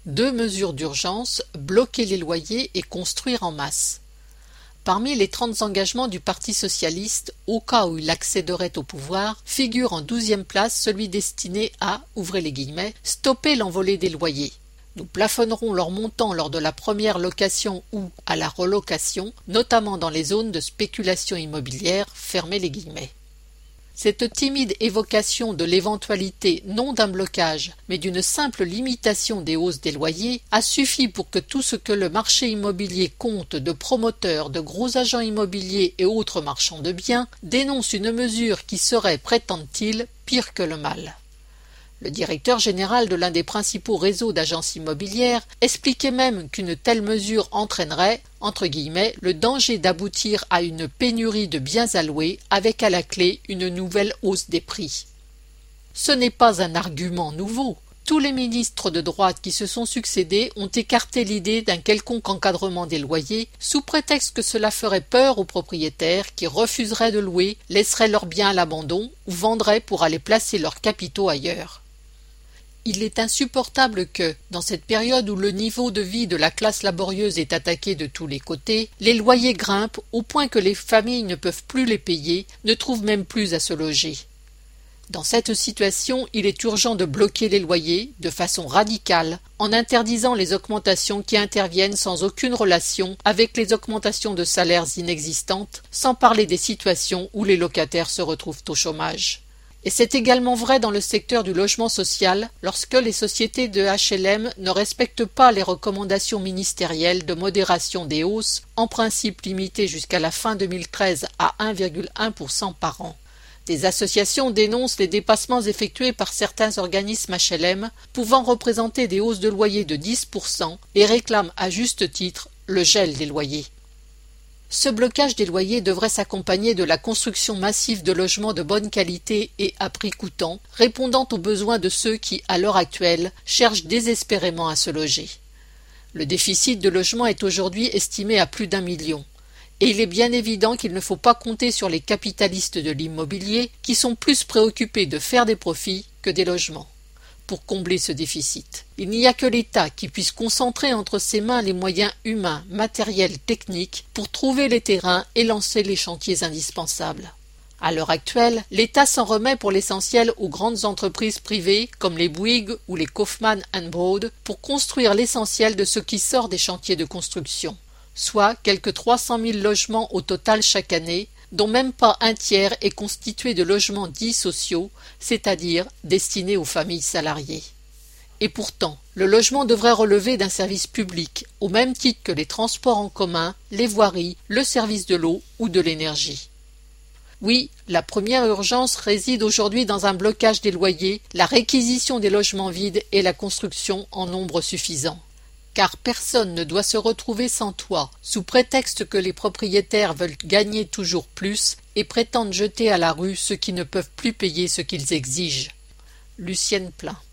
Deux mesures d'urgence, bloquer les loyers et construire en masse. Parmi les 30 engagements du Parti socialiste, au cas où il accéderait au pouvoir, figure en 12e place celui destiné à, ouvrez les guillemets, stopper l'envolée des loyers. Nous plafonnerons leur montant lors de la première location ou à la relocation, notamment dans les zones de spéculation immobilière, fermez les guillemets. Cette timide évocation de l'éventualité non d'un blocage, mais d'une simple limitation des hausses des loyers, a suffi pour que tout ce que le marché immobilier compte de promoteurs, de gros agents immobiliers et autres marchands de biens dénonce une mesure qui serait, prétendent-ils, pire que le mal. Le directeur général de l'un des principaux réseaux d'agences immobilières expliquait même qu'une telle mesure entraînerait, entre guillemets, le danger d'aboutir à une pénurie de biens à louer avec à la clé une nouvelle hausse des prix. Ce n'est pas un argument nouveau. Tous les ministres de droite qui se sont succédés ont écarté l'idée d'un quelconque encadrement des loyers sous prétexte que cela ferait peur aux propriétaires qui refuseraient de louer, laisseraient leurs biens à l'abandon ou vendraient pour aller placer leurs capitaux ailleurs. Il est insupportable que, dans cette période où le niveau de vie de la classe laborieuse est attaqué de tous les côtés, les loyers grimpent au point que les familles ne peuvent plus les payer, ne trouvent même plus à se loger. Dans cette situation, il est urgent de bloquer les loyers de façon radicale en interdisant les augmentations qui interviennent sans aucune relation avec les augmentations de salaires inexistantes, sans parler des situations où les locataires se retrouvent au chômage. Et c'est également vrai dans le secteur du logement social, lorsque les sociétés de HLM ne respectent pas les recommandations ministérielles de modération des hausses, en principe limitées jusqu'à la fin 2013 à 1,1% par an. Des associations dénoncent les dépassements effectués par certains organismes HLM, pouvant représenter des hausses de loyer de 10% et réclament à juste titre le gel des loyers. Ce blocage des loyers devrait s'accompagner de la construction massive de logements de bonne qualité et à prix coûtant, répondant aux besoins de ceux qui, à l'heure actuelle, cherchent désespérément à se loger. Le déficit de logement est aujourd'hui estimé à plus d'1 million. Et il est bien évident qu'il ne faut pas compter sur les capitalistes de l'immobilier qui sont plus préoccupés de faire des profits que des logements. Pour combler ce déficit, il n'y a que l'État qui puisse concentrer entre ses mains les moyens humains, matériels, techniques pour trouver les terrains et lancer les chantiers indispensables. À l'heure actuelle, l'État s'en remet pour l'essentiel aux grandes entreprises privées comme les Bouygues ou les Kaufmann & Broad pour construire l'essentiel de ce qui sort des chantiers de construction, soit quelques 300 000 logements au total chaque année, dont même pas un tiers est constitué de logements dits sociaux, c'est-à-dire destinés aux familles salariées. Et pourtant, le logement devrait relever d'un service public, au même titre que les transports en commun, les voiries, le service de l'eau ou de l'énergie. Oui, la première urgence réside aujourd'hui dans un blocage des loyers, la réquisition des logements vides et la construction en nombre suffisant. Car personne ne doit se retrouver sans toit, sous prétexte que les propriétaires veulent gagner toujours plus et prétendent jeter à la rue ceux qui ne peuvent plus payer ce qu'ils exigent. Lucienne Plain.